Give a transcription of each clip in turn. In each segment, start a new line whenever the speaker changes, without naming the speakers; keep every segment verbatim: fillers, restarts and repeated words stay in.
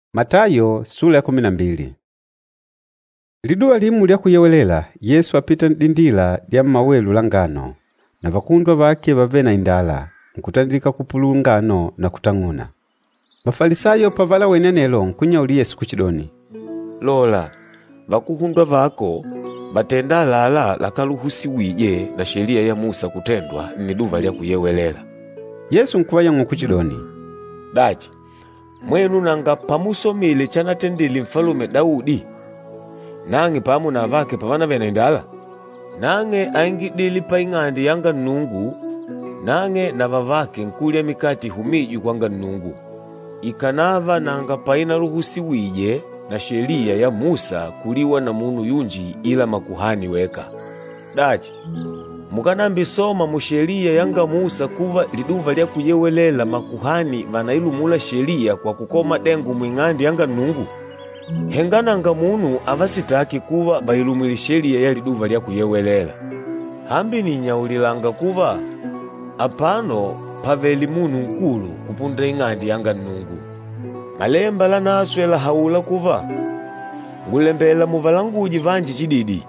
Matayo sura ya kumi na mbili. Liduwa limu lya kuyewelela Yesu apita dindila lya mawelu la ngano, na vakundwa vake vave na indala, nkutandika kupulu ngano na kutang'una. Mafarisayo pavala wenenelo nkunya Yesu kuchidoni,
Lola, vakundwa vako batenda lala lakaluhusiwije na sheria ya Musa kutendwa ni duva lya kuyewelela.
Yesu nkuwaya nkuchidoni,
Dachi, mwenu nanga pamusomile chanatendili mfalume Daudi, nange pamu na vake pavana vena indala, nange aingidili pa ing'andi yanga Nnungu, nange na vavake nkulya mikati humiju kwanga Nnungu. Ikanava nanga paina ruhusiwije na sheria ya Musa kuliwa na munu yunji ila makuhani weka. Dachi, mukanambi soma mu sheria yanga Musa kuva liduva lya kuyewelela makuhani vanailumula sheria kwa kukoma dengu mwing'andi yanga Nnungu. Hengananga munu avasitaki kuva bailumili sheria ya liduva lya kuyewelela. Hambi ni nyaulilanga kuva apano paveli munu nkulu kupunda ing'andi yanga Nnungu. Malemba lana aswela haula kuva ngulembela muvalanguji vanji chididi,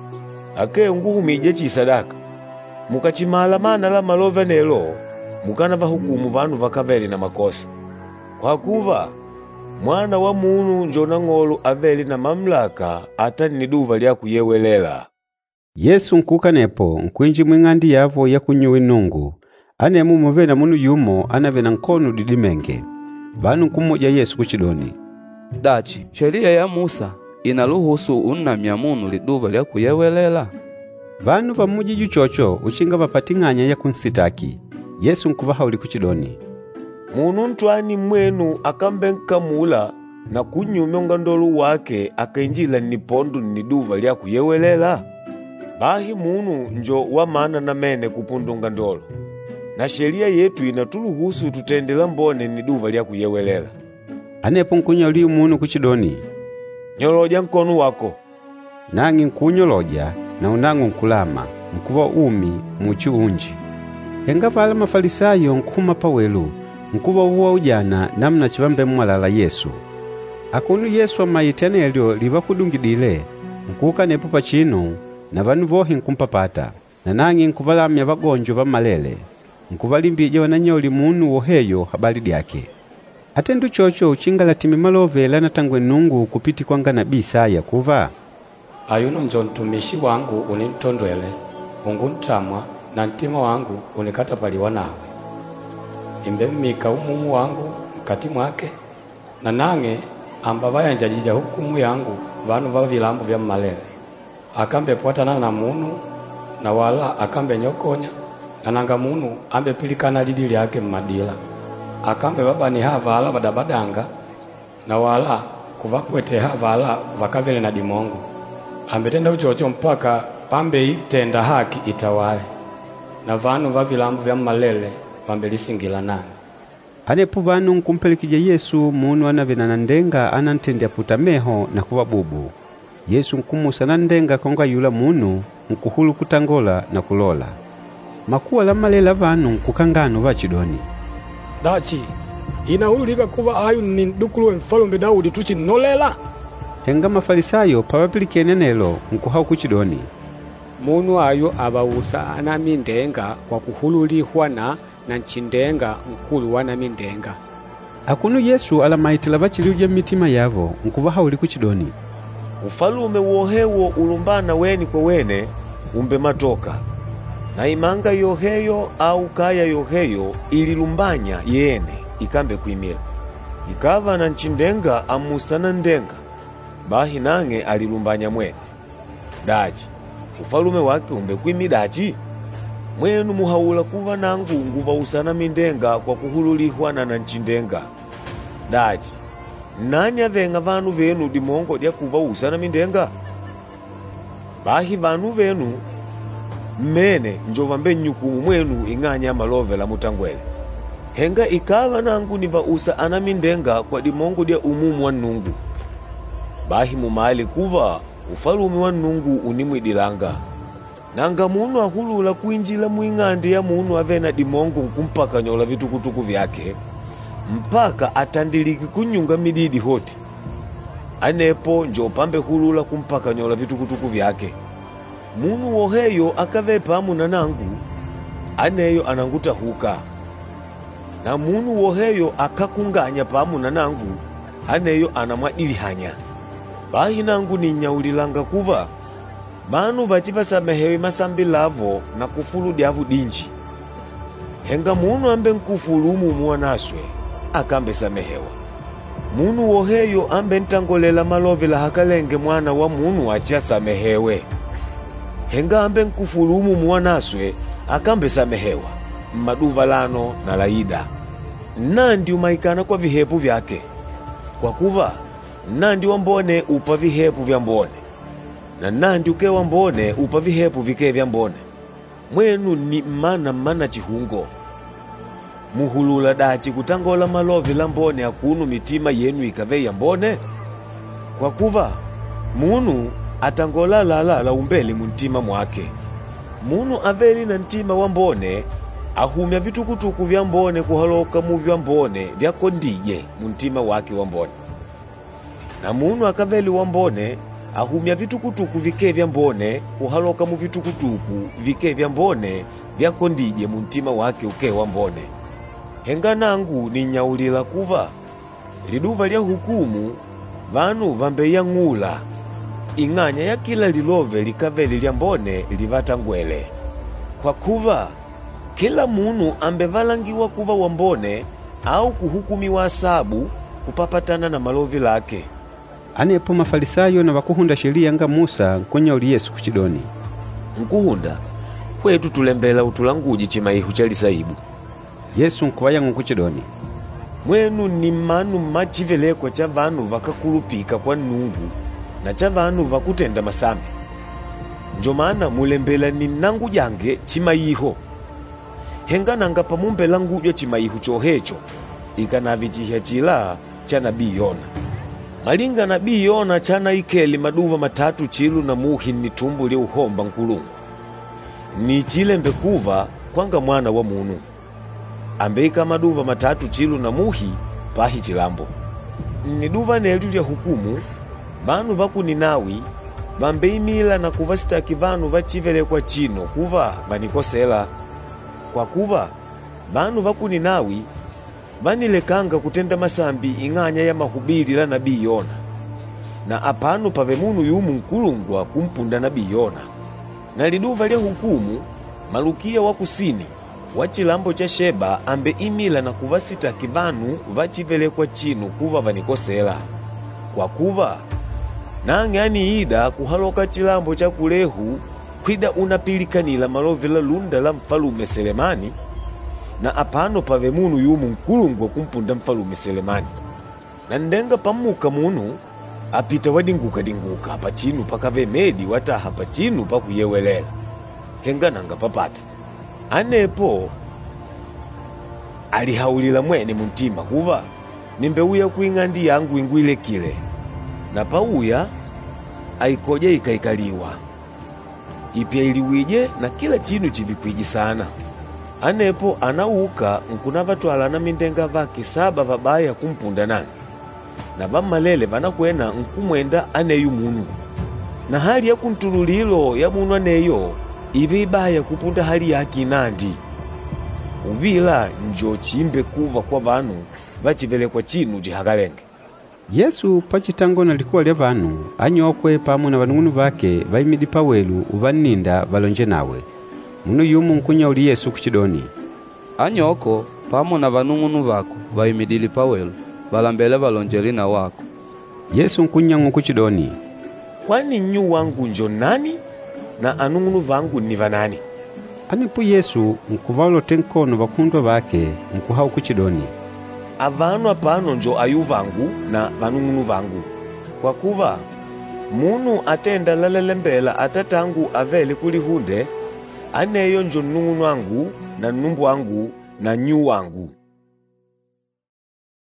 ake nguhumije chisadaka. Mukachimala mana la malove nelo, mukana vahukumu vanu vakaveli na makosa. Kwa kuva mwana wa munu njona ng'olu aveli na mamlaka atani niduva lya kuyewelela.
Yesu nkukanepo nkwinji mwing'andi yavo ya kunyuwe Nnungu, anemu muve na munu yumo anave na nkonu didimenge. Vanu nkumoja Yesu kuchidoni,
Dachi, sheria ya Musa inaruhusu unamya munu liduva lya kuyewelela?
Vanu vamuji juchocho uchinga vapating'anya ya kunsitaki. Yesu nkuvaha uli kuchidoni,
Munu ntwani mwenu akambe nkamula na kunyume ngandolu wake akainjila nipondu niduva lya kuyewelela? Bahi munu njo wa maana na mene kupundu ngandolu, na sheria yetu inatuluhusu tutendela mbone niduva lya kuyewelela.
Anepo nkunya uli munu kuchidoni,
Nyoloja nkonu wako.
Nangi nkunyoloja na unangu nkulama, nkuva umi muchi unji. Henga vala mafarisayo nkuma pawelu, nkuva uvuwa ujana namna chivambe mwalala Yesu. Akunu Yesu amayitene elio liva kudungidile, nkuka nepo pachino, na vanu vohi nkumpapata, na nangi nkuvalamya vagonjo va malele, nkuvalimbije wananyoli munu woheyo habali dyake. Atendu chocho uchinga latimi malove lana tangwe Nnungu kupiti kwanga nabii Isaya kuva,
Ayuno njo ntumishi wangu unintondwele, Mungu ntamwa na ntima wangu unikatapaliwa nawe. Imbemika umumu wangu mkati mwake, na nange ambavaya njajija hukumu yangu vanu va vilambu vya malele. Akambe puatana na munu, na wala akambe nyokonya, na nanga munu ambe pilikana lidi lyake mmadila. Akambe baba ni havala badabadanga, na wala kuvapwete havala vakavele na dimongo. Ambetenda uchocho mpaka pambe itenda haki itawale, na vanu va vilambu vya malele vambelisingila nani.
Anepo vanu nkumpelekije Yesu munu anavena na ndenga anantende aputameho na kuva bubu. Yesu nkumusa na ndenga konga yula munu nkuhulu kutangola na kulola. Makuwa la malela vanu nkukangano vachidoni,
Dachi, inaulika kuva ayu ni dukuluwe mfalume Daudi tuchi nolela?
Henga mafarisayo pawapilikene nelo nkuhau kuchidoni,
Munu ayo abawusa anamindenga kwa kuhululihwa na na nchindenga nkulu wanamindenga.
Akunu Yesu alamaitila vachiliuja mitima yavo nkuvaha uli kuchidoni,
Ufalume wohewo ulumbana weni kwa wene umbe matoka, na imanga yoheyo au kaya yoheyo ililumbanya yene ikambe kuimila. Ikava na nchindenga amusana ndenga, bahi nange alilumbanya mwene. Dachi, ufalume wake umbe kuimi dachi? Mwenu muhaula kuva nangu nguva usana mindenga kwa kuhululihwa na nchindenga. Dachi, nani avenga vanu venu dimongo dia kuva usana mindenga? Bahi vanu venu mmene njovambe nyukumu mwenu ing'anya malove la mutangwele. Henga ikava nangu niva usa ana mindenga kwa dimongo dia umumu wa Nnungu. Bahi mumali kuva ufalume wa Nnungu unimwidilanga. Nanga munu ahulula kuinjila muing'andi ya munu avena dimongo nkumpaka nyola vitukutuku vyake, mpaka atandiliki kunyunga mididi hoti. Anepo njo pambe hulula kumpaka nyola vitukutuku vyake. Munu woheyo akave pamu na nangu, aneyo ananguta huka. Na munu woheyo akakunganya pamu na nangu, aneyo anamwadilihanya. Bahi nangu ni nyaulilanga kuva, manu vachiva samehewe masambi lavo na kufulu diavu dinji. Henga munu ambe nkufulu umumu wanaswe, akambe samehewa. Munu woheyo ambe ntangolela malovi la hakalenge mwana wa munu achia samehewe. Henga ambe nkufulu umumu wanaswe, akambe samehewa. Maduva lano na laida. Nandi umaikana kwa vihepu vyake. Kwa kuva, nandi wambone upa vihepu vya mbone. Na nandi uke wambone upa vihepu vike vya mbone. Mwenu ni mana mana chihungo. Muhulula dachi kutangola malovi la mbone akunu mitima yenu ikave ya mbone. Kwa kuva, munu atangola lala la umbeli muntima mwake. Munu aveli na ntima wa mbone, ahumya vitukutuku vya mbone kuhaloka mu vya mbone vya kondije muntima wake wa mbone. Na munu akaveli wa mbone, ahumya vitukutuku vike vya mbone kuhaloka mu vitukutuku vike vya mbone vya kondije muntima wake uke wa mbone. Henga nangu ni nyaulila kuva, liduva lya hukumu, vanu vambe ya ngula, inganya ya kila lilove likaveli lya mbone livata ngwele. Kwa kuva, kila munu ambe valangiwa kuva wambone, au kuhukumiwa asabu kupapatana na malovi lake.
Anepo mafarisayo na wakuhunda sheria nga Musa nkunyauli Yesu kuchidoni,
Nkuhunda, kwetu tulembela utulanguji chimaihu chali saibu.
Yesu nkuwaya nkuchidoni,
Mwenu ni manu machivelekwa cha vanu vakakulupika kwa nungu na cha vanu vakutenda masambi. Njomana mulembela ni nangu jange chimaiho. Henga nanga pamumbela ngujwa chimaihu chohecho, ikanavichihya chila cha nabii Yona. Malinga nabii Yona chana ikeli maduva matatu chilu na muhi ni tumbu li uhomba nkulungu. Ni chilembe kuva kwanga mwana wa munu. Ambeika maduva matatu chilu na muhi pahi chilambo. Ni duva nelu lya hukumu, vanu vaku Ninawi, vambeimila na kuvasitaki vanu vachivele kwa chino kuva vanikosela. Kwa kuva, vanu vaku Ninawi, vanilekanga kutenda masambi inganya ya mahubiri la nabii Yona. Na apanu pave munu yumu nkulungwa kumpunda nabii Yona. Na liduva lya hukumu, Malukia wa kusini, wachilambo cha Sheba ambe imila na kuvasitaki vanu vachivele kwa chino kuva vanikosela. Kwa kuva, nange aniida kuhaloka chilambo cha kulehu kwida unapilikanila malovi la lunda la mfalume Selemani, na apano pave munu yumu nkulungwa kumpunda mfalume Selemani. Na ndenga pamuka munu, apita wadinguka dinguka hapa chinu pakave medi wata hapa chinu pakuyewelela. Henga nanga papata. Anepo, alihaulila mwene muntima kuva, nimbeuya kuingandi yangu ingwile kile. Na pauya, aikoja ikaikaliwa. Ipia iliwije na kila chinu chivikwiji sana. Anepo anauka nkunavatuala na mindenga vake saba vabaya kumpunda nange. Na vamalele vanakwena nkumwenda aneyu munu. Na hali ya kuntululilo ya munu aneyo, ivi ibaya kupunda hali yaki nandi. Uvila njo chimbe kuva kwa vanu, vachivele kwa chinu jihagalenge.
Yesu pachitango na likuwa lya vanu, anyokwe pamu na vanungunu vake vaimidi pawelu uvaninda valonje nawe. Munu yumu nkunyauli Yesu kuchidoni,
Anyoko pamu na vanungunu vako vaimidili pawelu valambele valonjeli na wako.
Yesu nkunyangu kuchidoni,
Kwani nyu wangu njo nani na anungunu vangu ni vanani?
Anepo Yesu nkuvalote nkono vakundwa vake nkuhau kuchidoni,
Avanu apano njo ayu vangu na vanungunu vangu. Kwa kuva, munu atenda lalelembela atatangu avele kulihunde, aneyo njo nungunu wangu na numbu wangu na nyu wangu.